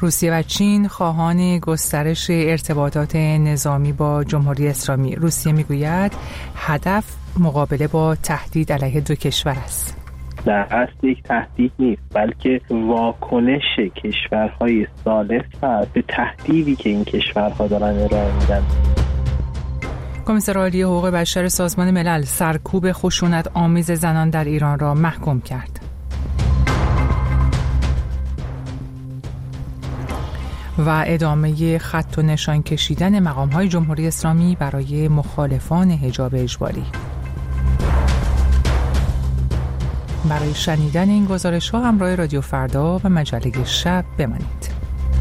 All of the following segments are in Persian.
روسیه و چین خواهان گسترش ارتباطات نظامی با جمهوری اسلامی. روسیه میگوید هدف مقابله با تهدید علیه دو کشور است. در اصل یک تهدید نیست، بلکه واکنش کشورهای ثالث است به تهدیدی که این کشورها دارن ارائه میدن. کمیسر عالی حقوق بشر سازمان ملل سرکوب خشونت آمیز زنان در ایران را محکوم کرد. و ادامه خط و نشان کشیدن مقام‌های جمهوری اسلامی برای مخالفان حجاب اجباری. برای شنیدن این گزارش‌ها همراه رادیو فردا و مجله شب بمانید.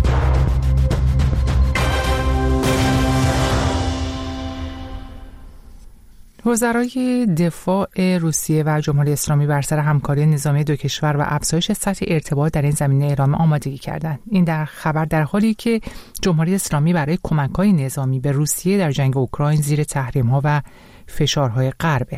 وزرای دفاع روسیه و جمهوری اسلامی بر سر همکاری نظامی دو کشور و افزایش سطح ارتباط در این زمینه اعلام آمادگی کردند. این در خبر در حالی که جمهوری اسلامی برای کمک‌های نظامی به روسیه در جنگ اوکراین زیر تحریم‌ها و فشارهای غربه.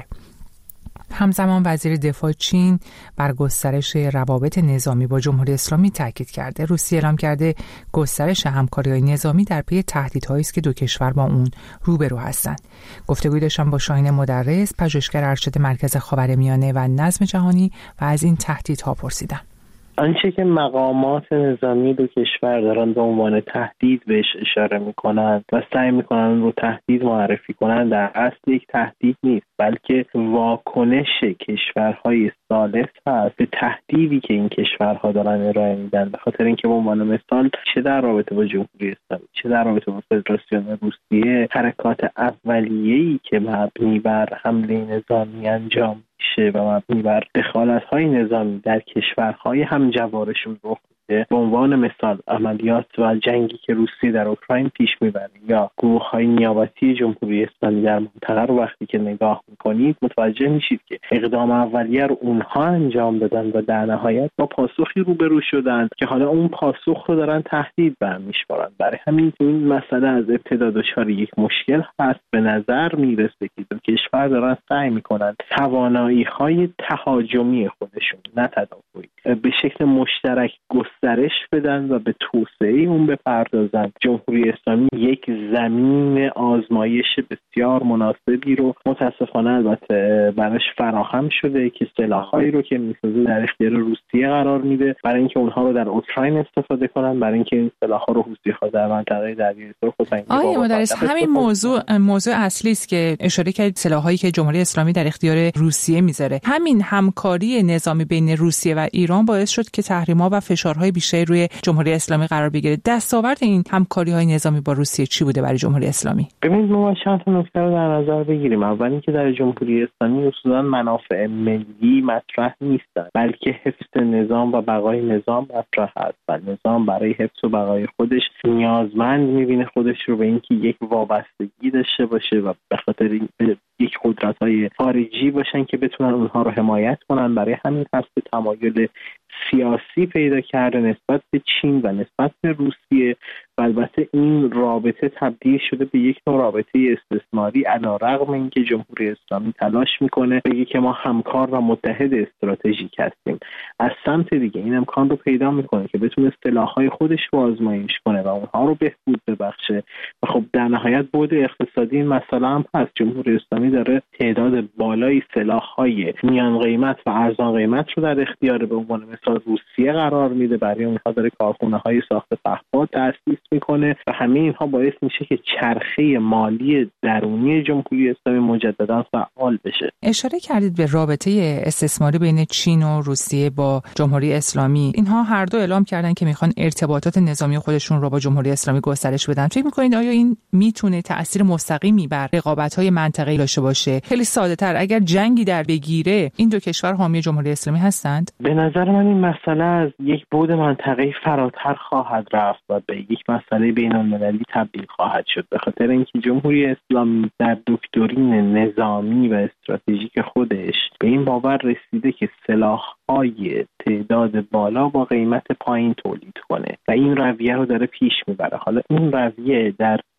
همزمان وزیر دفاع چین بر گسترش روابط نظامی با جمهوری اسلامی تاکید کرده. روسیه اعلام کرده گسترش همکاری‌های نظامی در پی تهدیدهایی است که دو کشور با اون روبرو هستند. گفتگوی داشتم با شاهین مدرس، پژوهشگر ارشد مرکز خاورمیانه و نظم جهانی و از این تهدیدها پرسیدم. آنچه که مقامات نظامی دو کشور دارن به عنوان تهدید بهش اشاره میکنند و سعی میکنن رو تهدید معرفی کنند در اصل یک تهدید نیست، بلکه واکنش کشورهای ثالث هست به تهدیدی که این کشورها دارن ارائه میدن. به خاطر اینکه به عنوان مثال چه در رابطه با جمهوری اسلامی چه در رابطه با فدراسیون روسیه، حرکات اولیه‌ای که مبنی بر حمله نظامی انجام میشه و مبنی بر دخالت‌های نظامی در کشورهای همجوارشون رخ میده، به عنوان مثال عملیات و جنگی که روسیه در اوکراین پیش میبره یا گروه‌های نیابتی جمهوری اسلامی در منطقه رو وقتی که نگاه میکنید متوجه میشید که اقدام اولیه رو اونها انجام دادن و در نهایت با پاسخی روبرو شدن که حالا اون پاسخ رو دارن تهدید برمی‌شمارن. برای همین این مسئله از ابتدا دچار یک مشکل هست. به نظر میرسه که دو کشور دارن سعی میکنن توانایی‌های تهاجمی خودشون نه تدافعی به شکل مشترک گسترش بدن و به توسعه اون بپردازن. جمهوری اسلامی یک زمین آزمایش بسیار مناسبی رو متاسفانه البته براش فراهم شده که سلاح‌هایی رو که می‌سازه در اختیار روسیه قرار میده برای اینکه اونها رو در اوکراین استفاده کنن، برای اینکه این سلاح‌ها رو حوثی‌ها در منطقه دریای سرخ و آقای مدرس همین موضوع اصلی است که اشاره کردید، سلاح‌هایی که جمهوری اسلامی در اختیار روسیه میذاره. همین همکاری نظامی بین روسیه و ایران باعث شد که تحریم‌ها و فشارهای بیشتری روی جمهوری اسلامی قرار بگیره. دستاورد این همکاری‌های نظامی با روسیه چی بوده برای جمهوری اسلامی؟ ببینید ما چند تا نکته رو در نظر بگیریم. اول اینکه در جمهوری اسلامی اصولاً منافع ملی مطرح نیستند، بلکه حفظ نظام و بقای نظام مطرح است و نظام برای حفظ و بقای خودش نیازمند می‌بینه خودش رو به اینکه یک وابستگی داشته باشه و به خاطر این یک قدرت‌های خارجی باشن که بتونن اونها رو حمایت کنن. برای همین هست که تمایل سیاسی پیدا کرده نسبت به چین و نسبت به روسیه و البته این رابطه تبدیل شده به یک نوع رابطه استثماری، علی‌رغم اینکه جمهوری اسلامی تلاش میکنه بگه که ما همکار و متحد استراتژیک هستیم. از سمت دیگه این امکان رو پیدا میکنه که بتونه سلاح‌های خودش رو آزمایش کنه و اونها رو بهبود ببخشه و خب در نهایت بعد اقتصادی این مسئله هم هست. جمهوری اسلامی داره تعداد بالایی سلاح‌های میان قیمت و ارزان قیمت رو در اختیار به عنوان مثال روسیه قرار میده، برای اونها داره کارخونه‌های ساخت پهپاد تأسیس میکنه و همه اینها باعث میشه که چرخه مالی درونی جمهوری اسلامی مجددا فعال بشه. اشاره کردید به رابطه استثماری بین چین و روسیه با جمهوری اسلامی. اینها هر دو اعلام کردن که میخوان ارتباطات نظامی خودشون رو با جمهوری اسلامی گسترش بدن. فکر میکنید آیا این میتونه تأثیر مستقیمی بر رقابت‌های منطقه‌ای داشته باشه؟ خیلی ساده‌تر، اگر جنگی در بگیره این دو کشور حامی جمهوری اسلامی هستند؟ به نظر من این مسئله از یک بعد منطقه‌ای فراتر خواهد رفت و به یک مسئله بین‌المللی تبدیل خواهد شد، به خاطر اینکه جمهوری اسلامی در دکترین نظامی و استراتژیک خودش به این باور رسیده که سلاح‌های تعداد بالا با قیمت پایین تولید کنه و این رویه رو داره پیش میبره. حالا این رویه در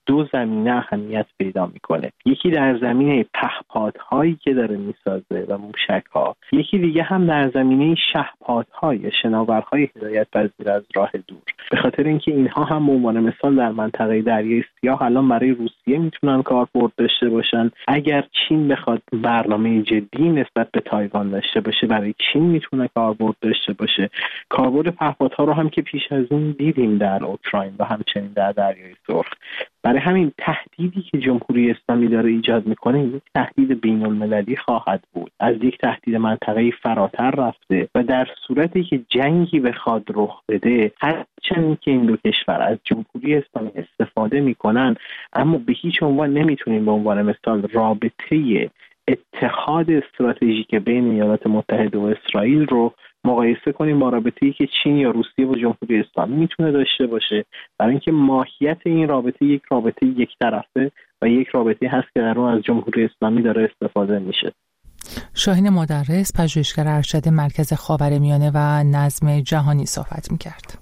دو زمینه اهمیت پیدا میکنه. یکی در زمینه پهپادهایی که داره میسازه و موشک‌ها، یکی دیگه هم در زمینه شهپادهای شناورهای هدایت پذیر از راه دور. به خاطر اینکه اینها هم به عنوان مثال در منطقه دریای سیاه الان برای روسیه میتونن کاربرد داشته باشن. اگر چین بخواد برنامه جدی نسبت به تایوان داشته باشه، برای چین میتونه کاربرد داشته باشه. کاربرد پهپادها رو هم که پیش از اون دیدیم در اوکراین و همچنین در دریای سرخ. برای همین تهدیدی که جمهوری اسلامی داره ایجاد میکنه یک تهدید بین‌المللی خواهد بود، از یک تهدید منطقه‌ای فراتر رفته و در صورتی که جنگی بخواد رخ بده، هرچند که این دو کشور از جمهوری اسلامی استفاده میکنن، اما به هیچ عنوان نمیتونیم به عنوان مثال رابطه اتحاد استراتژیک بین ایالات متحده و اسرائیل رو مقایسه کنیم با رابطه‌ای که چین یا روسیه با جمهوری اسلامی میتونه داشته باشه، برای اینکه ماهیت این رابطه یک رابطه یک طرفه و یک رابطه هست که در اون از جمهوری اسلامی داره استفاده میشه. شاهین مدرس، پژوهشگر ارشد مرکز خاورمیانه و نظم جهانی صحبت می‌کرد.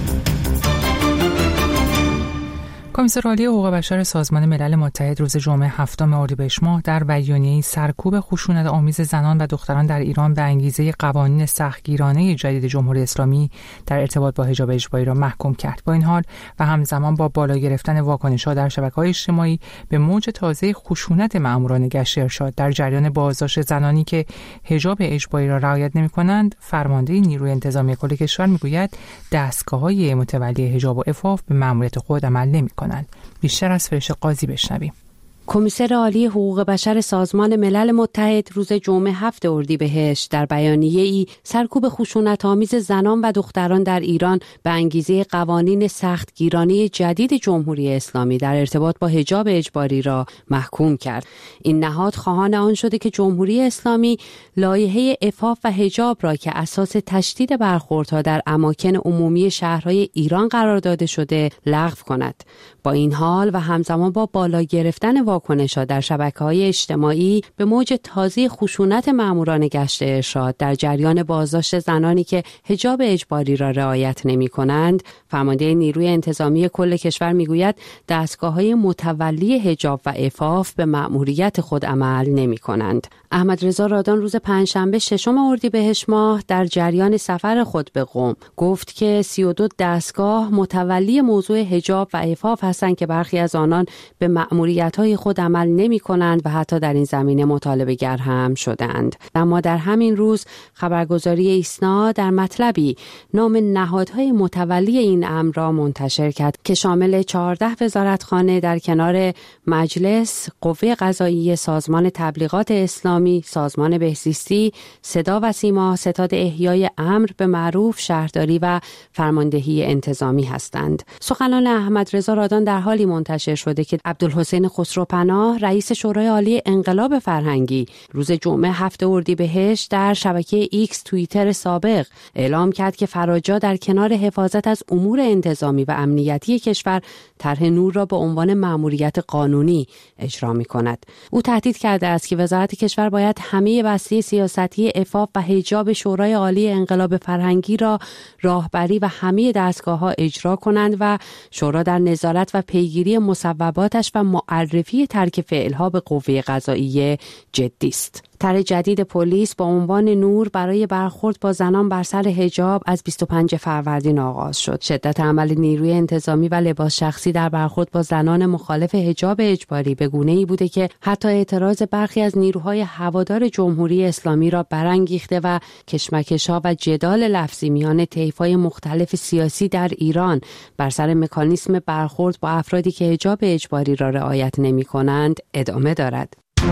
کمیسر عالی حقوق بشر سازمان ملل متحد روز جمعه 7 اردیبهشت ماه در بیانیه‌ای سرکوب خشونت آمیز زنان و دختران در ایران به انگیزه قوانین سختگیرانه جدید جمهوری اسلامی در ارتباط با حجاب اجباری را محکوم کرد. با این حال و همزمان با بالا گرفتن واکنش‌ها در شبکه‌های اجتماعی به موج تازه خشونت مأموران گشت ارشاد در جریان بازداشت زنانی که حجاب اجباری را رعایت نمی‌کنند، فرمانده نیروی انتظامی کل کشور می‌گوید دستگاه‌های متولی حجاب و عفاف به مأموریت خود عمل نمی‌کنند. بیشتر از فرشته قاضی بشنویم. کمیسر عالی حقوق بشر سازمان ملل متحد روز جمعه 7 اردیبهشت در بیانیه‌ای سرکوب خشونت‌آمیز زنان و دختران در ایران به انگیزه قوانین سختگیرانه جدید جمهوری اسلامی در ارتباط با حجاب اجباری را محکوم کرد. این نهاد خواهان آن شده که جمهوری اسلامی لایحه عفاف و حجاب را که اساس تشدید برخوردها در اماکن عمومی شهرهای ایران قرار داده شده لغو کند. با این حال و همزمان با بالا گرفتن واکنش‌ها در شبکه‌های اجتماعی به موج تازه خشونت مأموران گشت ارشاد در جریان بازداشت زنانی که حجاب اجباری را رعایت نمی‌کنند، فرمانده نیروی انتظامی کل کشور می‌گوید دستگاه‌های متولی حجاب و عفاف به مأموریت خود عمل نمی‌کنند. احمد رضا رادان روز پنجشنبه 6 اردیبهشت ماه در جریان سفر خود به قم گفت که 32 دستگاه متولی موضوع حجاب و عفاف هستند که برخی از آنان به مأموریت‌های خود عمل نمی‌کنند و حتی در این زمینه مطالبه‌گر هم شدند. اما در همین روز خبرگزاری ایسنا در مطلبی نام نهادهای متولی این امر را منتشر کرد که شامل 14 وزارتخانه در کنار مجلس، قوه قضاییه، سازمان تبلیغات اسلامی، سازمان بهزیستی، صدا و سیما، ستاد احیای امر به معروف، شهرداری و فرماندهی انتظامی هستند. سخنان احمد رضا رادان در حالی منتشر شده که عبدالحسین خسروپناه رئیس شورای عالی انقلاب فرهنگی روز جمعه 7 اردیبهشت در شبکه ایکس توییتر سابق اعلام کرد که فراجا در کنار حفاظت از امور انتظامی و امنیتی کشور طرح نور را به عنوان مأموریت قانونی اجرا می‌کند. او تهدید کرده است که وزارت کشور باید همه بسته سیاستی عفاف و حجاب شورای عالی انقلاب فرهنگی را راهبری و همه دستگاه‌ها اجرا کنند و شورا در نظارت و پیگیری مصوباتش و معرفی ترک فعلها به قوه قضاییه جدی است. طرح جدید پلیس با عنوان نور برای برخورد با زنان بر سر حجاب از 25 فروردین آغاز شد. شدت عمل نیروی انتظامی و لباس شخصی در برخورد با زنان مخالف حجاب اجباری به گونه‌ای بوده که حتی اعتراض برخی از نیروهای هوادار جمهوری اسلامی را برانگیخته و کشمکش‌ها و جدال لفظی میان طیف‌های مختلف سیاسی در ایران بر سر مکانیسم برخورد با افرادی که حجاب اجباری را رعایت نمی‌کنند ادامه دارد.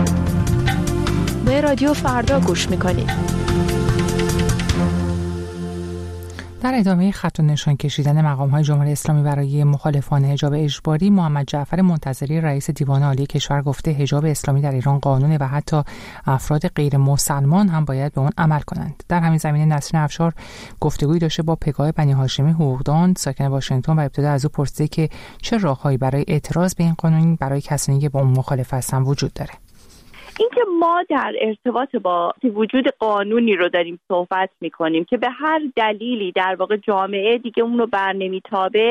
به رادیو فردا گوش میکنید. در ادامه خط و نشان کشیدن مقام‌های جمهوری اسلامی برای مخالفان حجاب اجباری، محمد جعفر منتظری رئیس دیوان عالی کشور گفته حجاب اسلامی در ایران قانونه و حتی افراد غیر مسلمان هم باید به آن عمل کنند. در همین زمینه نسرین افشار گفتگویی داشته با پگاه بنی هاشمی حقوقدان ساکن واشنگتن و ابتدا از او پرسیده که چه راههایی برای اعتراض به این قانون برای کسانی که با اون مخالف هستن وجود داره. اینکه ما در ارتباط با وجود قانونی رو داریم صحبت میکنیم که به هر دلیلی در واقع جامعه دیگه اون رو بر نمیتابه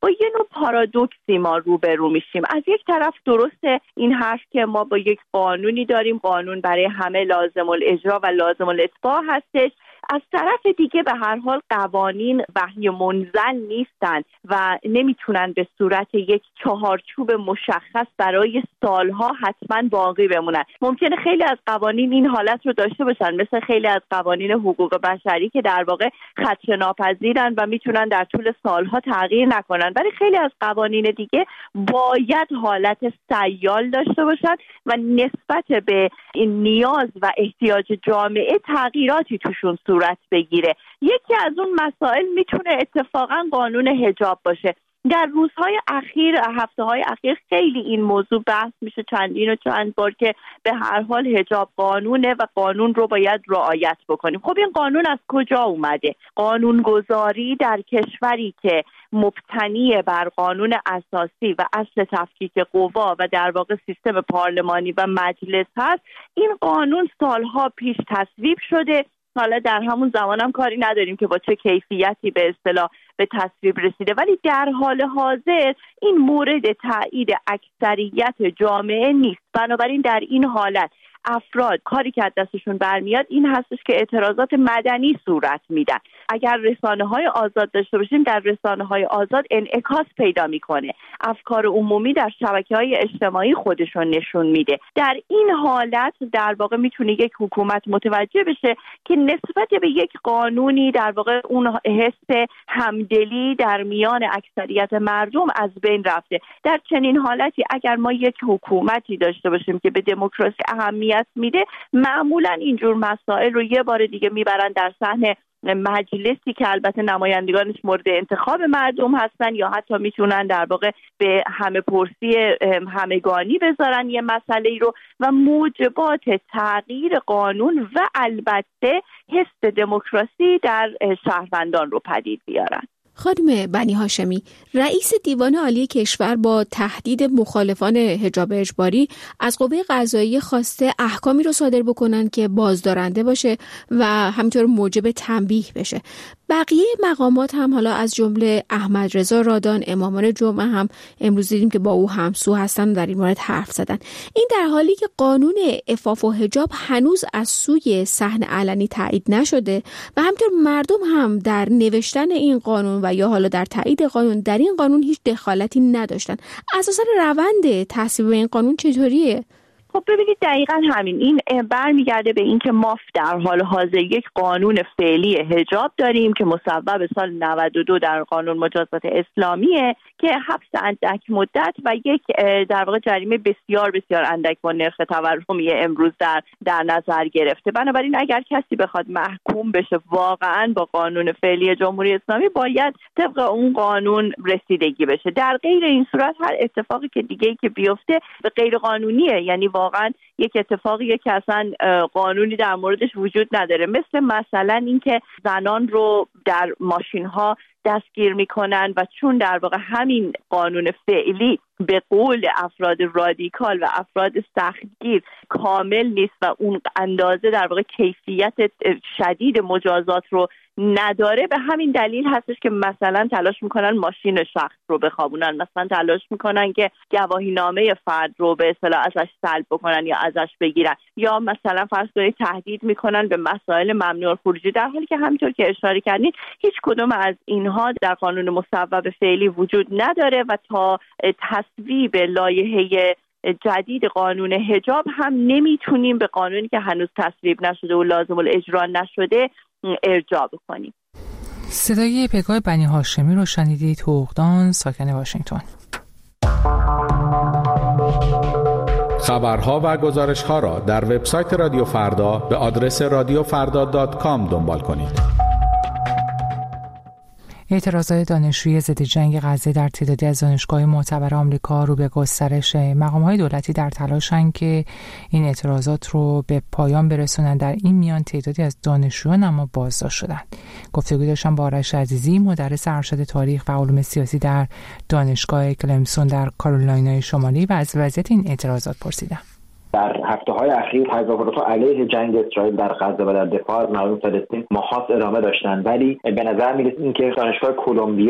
با یه نوع پارادوکسی ما روبرو میشیم. از یک طرف درسته این حرف که ما با یک قانونی داریم، قانون برای همه لازم الاجرا و لازم الاتباع هستش. از طرف دیگه به هر حال قوانین وحی منزل نیستن و نمیتونن به صورت یک چهارچوب مشخص برای سالها حتما باقی بمونن. ممکنه خیلی از قوانین این حالت رو داشته باشن، مثل خیلی از قوانین حقوق بشری که در واقع خدشه‌ناپذیرن و میتونن در طول سالها تغییر نکنن، ولی خیلی از قوانین دیگه باید حالت سیال داشته باشن و نسبت به این نیاز و احتیاج جامعه تغییراتی توشون صورت بگیره. یکی از اون مسائل میتونه اتفاقا قانون حجاب باشه. در روزهای اخیر، هفته‌های اخیر خیلی این موضوع بحث میشه چندین و چند بار که به هر حال حجاب قانونه و قانون رو باید رعایت بکنیم. خب این قانون از کجا اومده؟ قانونگذاری در کشوری که مبتنی بر قانون اساسی و اصل تفکیک قوا و در واقع سیستم پارلمانی و مجلس هست، این قانون سالها پیش تصویب شده. حالا در همون زمان هم کاری نداریم که با چه کیفیتی به اصطلاح به تصویب رسیده، ولی در حال حاضر این مورد تایید اکثریت جامعه نیست. بنابراین در این حالت افراد کاری که از دستشون برمیاد این هستش که اعتراضات مدنی صورت میدن. اگر رسانه‌های آزاد داشته باشیم، در رسانه‌های آزاد انعکاس پیدا میکنه، افکار عمومی در شبکه‌های اجتماعی خودشون نشون میده. در این حالت در واقع میتونه یک حکومت متوجه بشه که نسبت به یک قانونی در واقع اون حس همدلی در میان اکثریت مردم از بین رفته. در چنین حالتی اگر ما یک حکومتی داشته باشیم که به دموکراسی اهمیت میده، معمولا اینجور مسائل رو یه بار دیگه میبرن در صحنه مجلسی که البته نمایندگانش مورد انتخاب مردم هستن، یا حتی میتونن در واقع به همه پرسی همگانی بذارن یه مسئله رو و موجبات تغییر قانون و البته حس دموکراسی در شهروندان رو پدید بیارن. خانم بنی هاشمی، رئیس دیوان عالی کشور با تهدید مخالفان حجاب اجباری از قوه قضاییه خواسته احکامی رو صادر بکنن که بازدارنده باشه و همینطور موجب تنبیه بشه. بقیه مقامات هم حالا از جمله احمد رضا رادان امامان جمعه هم امروز دیدیم که با او همسو هستن و در این مورد حرف زدن. این در حالی که قانون عفاف و حجاب هنوز از سوی صحن علنی تایید نشده و همینطور مردم هم در نوشتن این قانون و یا حالا در تایید قانون در این قانون هیچ دخالتی نداشتن. اساسا روند تصویب این قانون چطوریه؟ خب ببینید دقیقاً همین، این برمیگرده به این که ما در حال حاضر یک قانون فعلی حجاب داریم که مصوب سال 92 در قانون مجازات اسلامیه که حبس اندک مدت و یک در واقع جریمه بسیار بسیار اندک با نرخ تورمی امروز در نظر گرفته. بنابراین اگر کسی بخواد محکوم بشه واقعاً با قانون فعلی جمهوری اسلامی، باید طبق اون قانون رسیدگی بشه. در غیر این صورت هر اتفاقی که دیگه‌ای که بیفته غیر قانونیه، یعنی واقعا یک اتفاقیه که اصلا قانونی در موردش وجود نداره. مثلا اینکه زنان رو در ماشین ها دستگیر میکنن و چون در واقع همین قانون فعلی به قول افراد رادیکال و افراد سختگیر کامل نیست و اون اندازه در واقع کیفیت شدید مجازات رو نداره، به همین دلیل هستش که مثلا تلاش میکنن ماشین شخص رو بخوابونن، مثلا تلاش میکنن که گواهینامه فرد رو به اصطلاح ازش سلب بکنن یا ازش بگیرن، یا مثلا فرض کنید تهدید میکنن به مسائل ممنوع الخروجی، در حالی که همینطور که اشاره کردین هیچ کدوم از اینها در قانون مصوب فعلی وجود نداره و تا تصویب لایحه جدید قانون حجاب هم نمیتونیم به قانونی که هنوز تصویب نشده و لازم الاجرا نشده ارجاع بکنیم. صدای پگاه بنی هاشمی رو شنیدید، حقوقدان، ساکن واشنگتن. خبرها و گزارش‌ها را در وبسایت رادیو فردا به آدرس radiofrda.com دنبال کنید. اعتراضات دانشجویی ضد جنگ غزه در تعدادی از دانشگاه‌های معتبر آمریکا رو به گسترش. مقام‌های دولتی در تلاشن که این اعتراضات رو به پایان برسونن. در این میان تعدادی از دانشجویان اما بازداشت شدند. گفتگو داشتم با آرش عزیزی، مدرس ارشد تاریخ و علوم سیاسی در دانشگاه کلمسون در کارولینای شمالی، و از وضعیت این اعتراضات پرسیدم. در هفته‌های اخیر تظاهرات علیه جنگ اسرائیل در غزه و در دفاع از مردم فلسطین ماه‌هاست ادامه داشتن، ولی به نظر می‌رسید که دانشگاه کلمبیا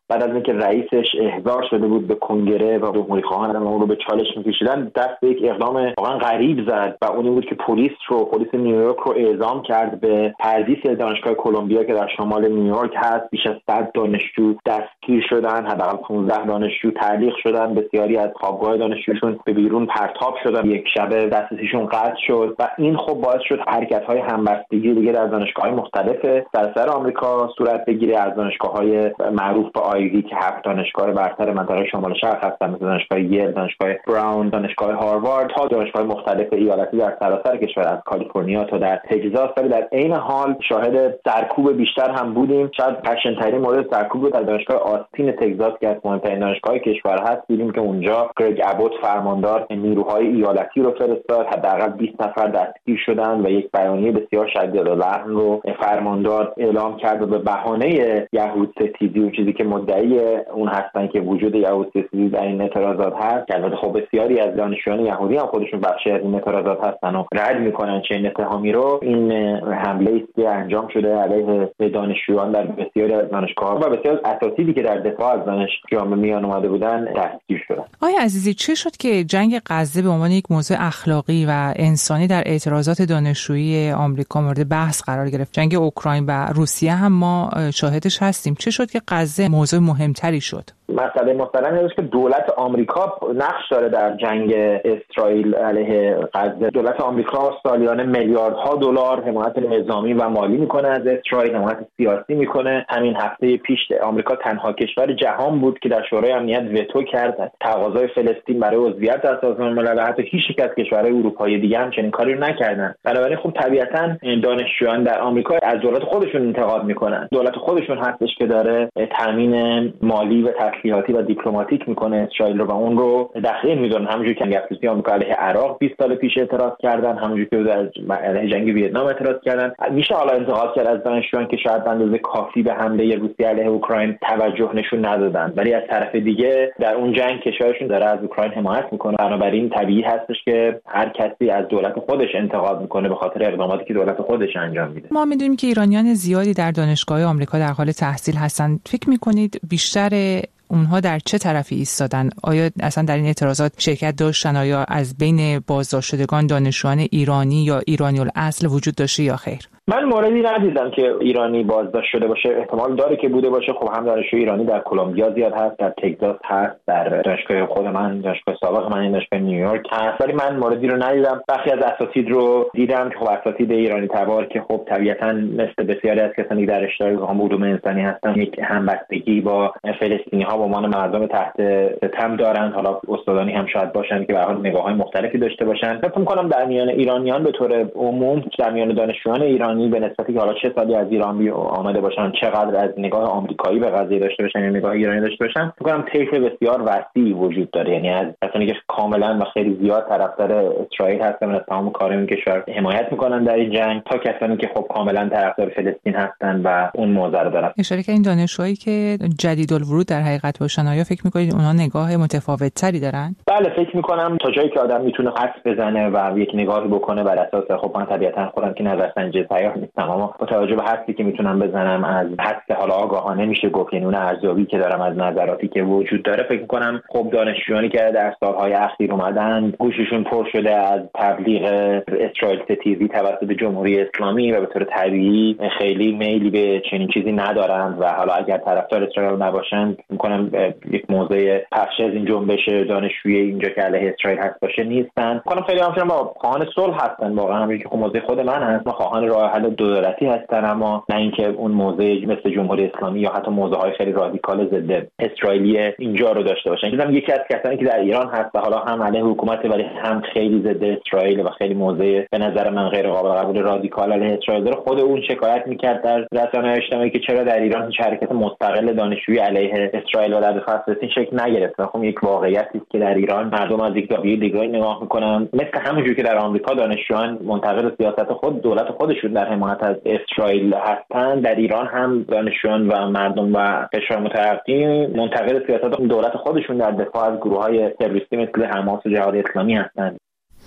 بعد از اینکه رئیسش احضار شده بود به کنگره و جمهوری خواهان اون رو به چالش می‌کشیدن، دست به یک اقدام واقعا غریب زد و اون بود که پلیس نیویورک رو اعزام کرد به پردیس دانشگاه کلمبیا که در شمال نیویورک هست. بیش از 100 دانشجو دستگیر شدن، حداقل 15 دانشجو تعلیق شدن، بسیاری از خوابگاه دانشجوشون به بیرون پرتاب شدن، یک شب دسترسیشون قطع شد و این خب باعث شد حرکت‌های همبستگی دیگه در دانشگاه‌های مختلف سراسر آمریکا صورت بگیره، از دانشگاه‌های معروف به آیوی که 7 دانشگاه برتر منطقه شمال شرق هستن مثل دانشگاه یل، دانشگاه براون، دانشگاه هاروارد تا دانشگاه مختلف ایالتی در سراسر کشور از کالیفرنیا تا در تگزاس. ولی در عین حال شاهد سرکوب بیشتر هم بودیم. شاید خشن‌ترین مورد سرکوب در دانشگاه آستین تگزاس که از مهمترین دانشگاه کشور هست دیدیم که اونجا گرگ ابوت فرماندار نیروهای ایالتی رو فرستاد، حداقل 20 نفر دستگیر شدن و یک بیانیه بسیار شدید و لحن رو فرماندار اعلام کرد و به بهانه یهود ستیزی و چیزی که مدعی اون هستن که وجود یهود ستیزی در این اعتراضات هست، که البته خب بسیاری از دانشجویان یهودی هم خودشون بخشی از این اعتراضات هستن و رد میکنن چنین اتهامی رو، این حمله است که انجام شده علیه دانشجویان در بسیاری از دانشگاه‌ها و بسیاری از اساتیدی که در دفاع از دانشجویان به میان اومده بودن دستگیر شدن. آقای عزیزی، چه شد که جنگ غزه به عنوان یک موضوع اخلاقی و انسانی در اعتراضات دانشجویی آمریکا مورد بحث قرار گرفت؟ جنگ اوکراین و روسیه هم ما شاهدش هستیم. چه شد که غزه موضوع مهمتری شد؟ مسئله مستقیم اینه که دولت آمریکا نقش داره در جنگ اسرائیل علیه غزه. دولت آمریکا سالیانه میلیاردها دلار حمایت نظامی و مالی میکنه از اسرائیل، حمایت سیاسی میکنه. همین هفته پیش آمریکا تنها کشور جهان بود که در شورای امنیت وتو کرد تقاضای فلسطین برای عضویت در سازمان ملل. حتی هیچ یک از کشورهای اروپایی دیگه هم چنین کاری رو نکردن. بنابراین خب طبیعتاً دانشجویان در آمریکا از دولت خودشون انتقاد میکنن. دولت خودشون هستش که داره تامین مالی و تسلیحاتی و دیپلماتیک میکنه اسرائیل رو و اون رو دخیل میدونن. همونجوری که جنگ آمریکا علیه عراق 20 سال پیش اعتراض کردن، همونجوری که در علیه جنگ ویتنام اعتراض کردن. میشه حالا انتقاد کرد از دانشجویان که شاید به اندازه کافی به حمله روسیه علیه اوکراین توجه نشون ندادن، ولی از طرف دیگه در اون جنگ کشورشون داره از اوکراین حمایت میکنه. بنابراین طبیعی هستش که هر کسی از دولت خودش انتقاد میکنه به خاطر اقداماتی که دولت خودش انجام میده. ما میدونیم که ایرانیان زیادی در دانشگاه آمریکا در حال تحصیل هستند. فکر میکنید بیشتر اونها در چه طرفی ایستادن؟ آیا اصلا در این اعتراضات شرکت داشتن؟ آیا از بین بازداشت شدگان دانشجویان ایرانی یا ایرانی الاصل وجود داشته یا خیر؟ من موردی ندیدم که ایرانی بازداشت شده باشه. احتمال داره که بوده باشه. خب هم دانشجوی ایرانی در کلمبیا زیاد هست، در تگزاس هست، در دانشگاه خود من، دانشگاه سابق من، دانشگاه نیویورک هست، ولی من موردی رو ندیدم. برخی از اساتید رو دیدم که خب اساتید ایرانی تبار که خب طبیعتاً مثل بسیاری از کسانی در اشتراک با علوم انسانی هستن یک همبستگی با فلسطینی‌ها به عنوان مردم تحت ستم دارند. حالا استادانی هم شاید باشن که به هر حال نگاه‌های مختلفی داشته باشن. فکر می‌کنم در میان ایرانیان به طور عموم، در میان دانشجویان ایرانی به نسبتی که حالا چه سالی از ایران آمده باشن، چقدر از نگاه آمریکایی به قضیه داشته باشن یا نگاه ایرانی داشته باشن، فکر کنم طیف بسیار وسیعی وجود داره. یعنی از کسانی که کاملا و خیلی زیاد طرفدار اسرائیل هستن و از تمام کارهای کشور حمایت میکنن در این جنگ، تا کسانی که خب کاملا طرفدار فلسطین هستن و اون موضوع رو دارن. اشاره کردین دانشجویی که جدیدالورود در حقیقت باشن، آیا فکر میکنید اونها نگاه متفاوت‌تری دارن؟ بله، فکر میکنم تا جایی که آدم میتونه حدس بزنه و یک نگاهی بکنه بر اساس، خب من طبیعتا خودم که نظرسنجی تیار نیستم، اما با توجه به حدسی که میتونم بزنم از حدس حالا آگاهانه میشه گفت، یعنی اون ارزیابی که دارم از نظراتی که وجود داره، فکر میکنم خب دانشجویانی که در سالهای اخیر اومدن گوششون پر شده از تبلیغ اسرائیل ستیزی توسط جمهوری اسلامی و به طور طبیعی خیلی میلی به چنین چیزی ندارند و حالا اگر طرفدار اسرائیل نباشن میکنم یک موضوع پخش از این جنبش دانشجویی اینجا که علیه اسرائیل هست باشه نیستن. میکنم خیلی همچنان با خواهان صلح هستن. واقعا همین که خب موضوع خود من هست، ما خواهان راه حل دو دولتی هستن، اما نه اینکه اون موضوع مثل جمهوری اسلامی یا حتی موضوعهای خیلی رادیکال ضد اسرائیلی اینجا رو داشته باشن. اینم یکی از کسانی که در ایران هست و حالا هم علیه حکومت ولی هم خیلی ضد اسرائیل و خیلی موضوع به نظر من غیر قابل قبول رادیکال علیه اسرائیل داره. خود اون شکایت میکرد در رسانه‌های اجتماعی که چرا در ایران هیچ حرکت مستقل دانشجویی علیه اسرائیل و در دفاع از فلسطین شکل نگرفته. خب یک واقعیتی است که در ایران مردم از یک زاویه دیگری نگاه میکنن، مثل همونجوری که در آمریکا دانشجویان منتقد سیاست خود دولت خودشون در حمایت از اسرائیل هستن، در ایران هم دانشجویان و مردم و کشور مترقی منتقد سیاست دولت خودشون در دفاع از گروه‌های تروریستی مثل حماس و جهاد اسلامی هستند.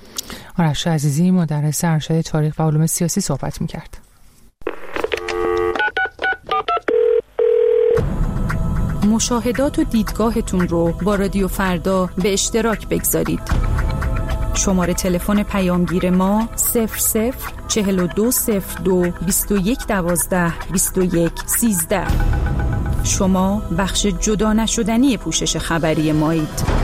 آرش عزیزی مدرس ارشد تاریخ و علوم سیاسی صحبت می‌کرد. مشاهدات و دیدگاهتون رو با رادیو فردا به اشتراک بگذارید. شماره تلفن پیامگیر ما 004202 2112 2113. شما بخش جدا نشدنی پوشش خبری مایید.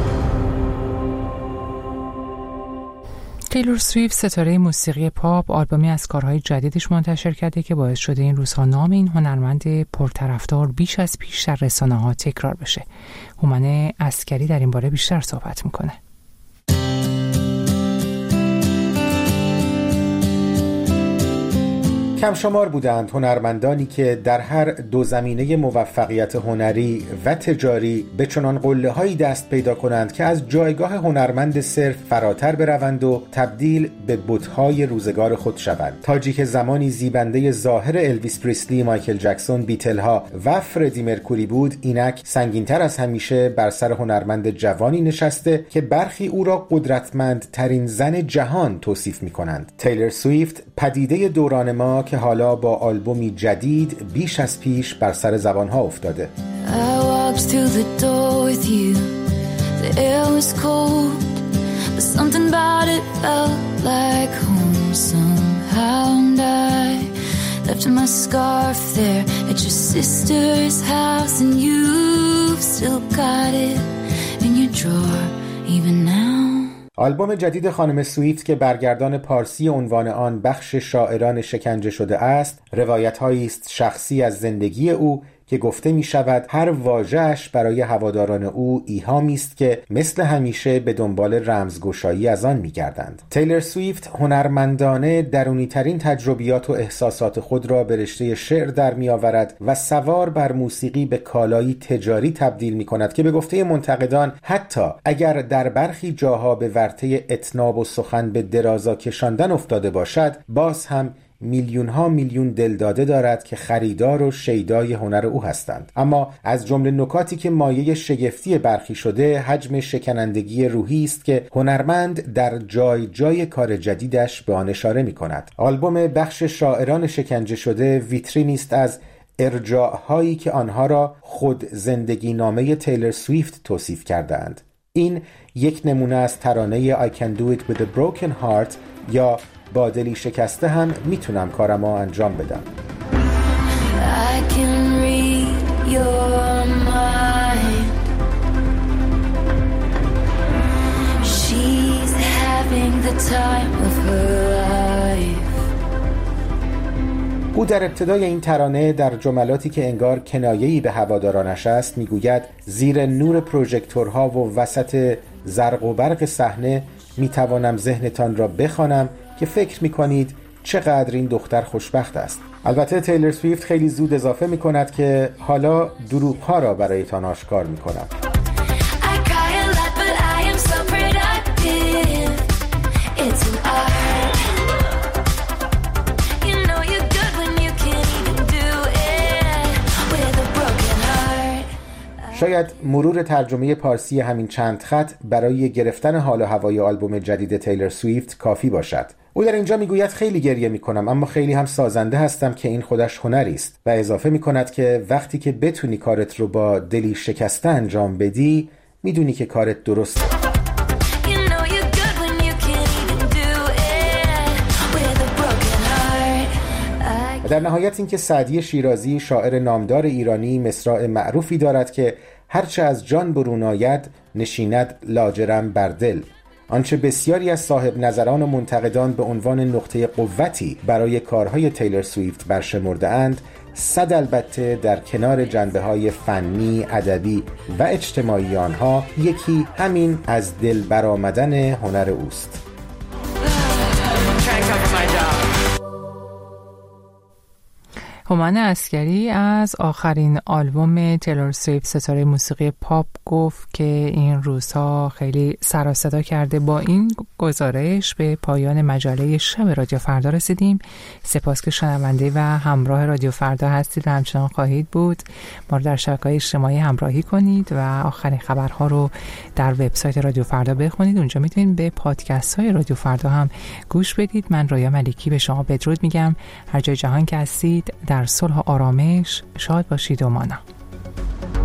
تیلور سویفت ستاره موسیقی پاپ آلبومی از کارهای جدیدش منتشر کرده که باعث شده این روزها نام این هنرمند پرطرفدار بیش از پیش در رسانه‌ها تکرار بشه. هومن عسکری در این باره بیشتر صحبت میکنه. کم شمار بودند هنرمندانی که در هر دو زمینه موفقیت هنری و تجاری به چنان قله‌هایی دست پیدا کنند که از جایگاه هنرمند صرف فراتر بروند و تبدیل به بت‌های روزگار خود شوند. تاجی که زمانی زیبنده ظاهر الویس پریسلی، مایکل جکسون، بیتل‌ها و فردی مرکوری بود، اینک سنگین‌تر از همیشه بر سر هنرمند جوانی نشسته که برخی او را قدرتمندترین زن جهان توصیف می‌کنند. تیلور سویفت پدیده دوران ما که حالا با آلبومی جدید بیش از پیش بر سر زبانها افتاده. آلبوم جدید خانم سویفت که برگردان پارسی عنوان آن بخش شاعران شکنجه شده است، روایت‌هایی است شخصی از زندگی او که گفته می شود هر واژه‌اش برای هواداران او ایهامی است که مثل همیشه به دنبال رمزگشایی از آن می گردند. تیلور سویفت هنرمندانه درونی ترین تجربیات و احساسات خود را به رشته شعر در می آورد و سوار بر موسیقی به کالایی تجاری تبدیل می کند که به گفته منتقدان حتی اگر در برخی جاها به ورطه اطناب و سخن به درازا کشاندن افتاده باشد، باز هم میلیون دلداده دارد که خریدار و شیدای هنر او هستند. اما از جمله نکاتی که مایه شگفتی برخی شده، حجم شکنندگی روحی است که هنرمند در جای جای کار جدیدش به آن اشاره می کند. آلبوم بخش شاعران شکنجه شده ویترینی است از ارجاع‌هایی که آنها را خود زندگی نامه تیلور سویفت توصیف کردند. این یک نمونه از ترانه I Can Do It With a Broken Heart یا با دلی شکسته هم میتونم کارمو انجام بدم. I can read your mind. She's having the time of her life. او در ابتدای این ترانه در جملاتی که انگار کنایه‌ای به هوادارانش است میگوید زیر نور پروژکتورها و وسط زرق و برق صحنه میتوانم ذهنتان را بخوانم که فکر میکنید چقدر این دختر خوشبخت است. البته تیلور سویفت خیلی زود اضافه میکند که حالا دروغ‌ها را برایتان آشکار میکنم. شاید مرور ترجمه پارسی همین چند خط برای گرفتن حال و هوای آلبوم جدید تیلور سویفت کافی باشد. او در اینجا میگوید خیلی گریه میکنم اما خیلی هم سازنده هستم که این خودش هنری است و اضافه میکند که وقتی که بتونی کارت رو با دلی شکسته انجام بدی میدونی که کارت درسته. و در نهایت اینکه سعدی شیرازی شاعر نامدار ایرانی مصرع معروفی دارد که هرچه از جان برون آید نشیند لاجرم بر دل. آنچه بسیاری از صاحب نظران و منتقدان به عنوان نقطه قوتی برای کارهای تیلور سویفت برشمرده اند، صد البته در کنار جنبه‌های فنی، ادبی و اجتماعی آنها یکی همین از دل برآمدن هنر اوست. هومن عسکری از آخرین آلبوم تیلور سویفت ستاره موسیقی پاپ گفت که این روزها خیلی سر و صدا کرده. با این گزارش به پایان مجله شب رادیو فردا رسیدیم. سپاس که شنونده و همراه رادیو فردا هستید و همچنان خواهید بود. ما رو در شبکه‌های اجتماعی همراهی کنید و آخرین خبرها رو در وبسایت رادیو فردا بخونید. اونجا میتونید به پادکست های رادیو فردا هم گوش بدید. من رویا ملکی به شما بدرود میگم. هر جای جهان که هستید در صلح و آرامش شاد باشید و مانا.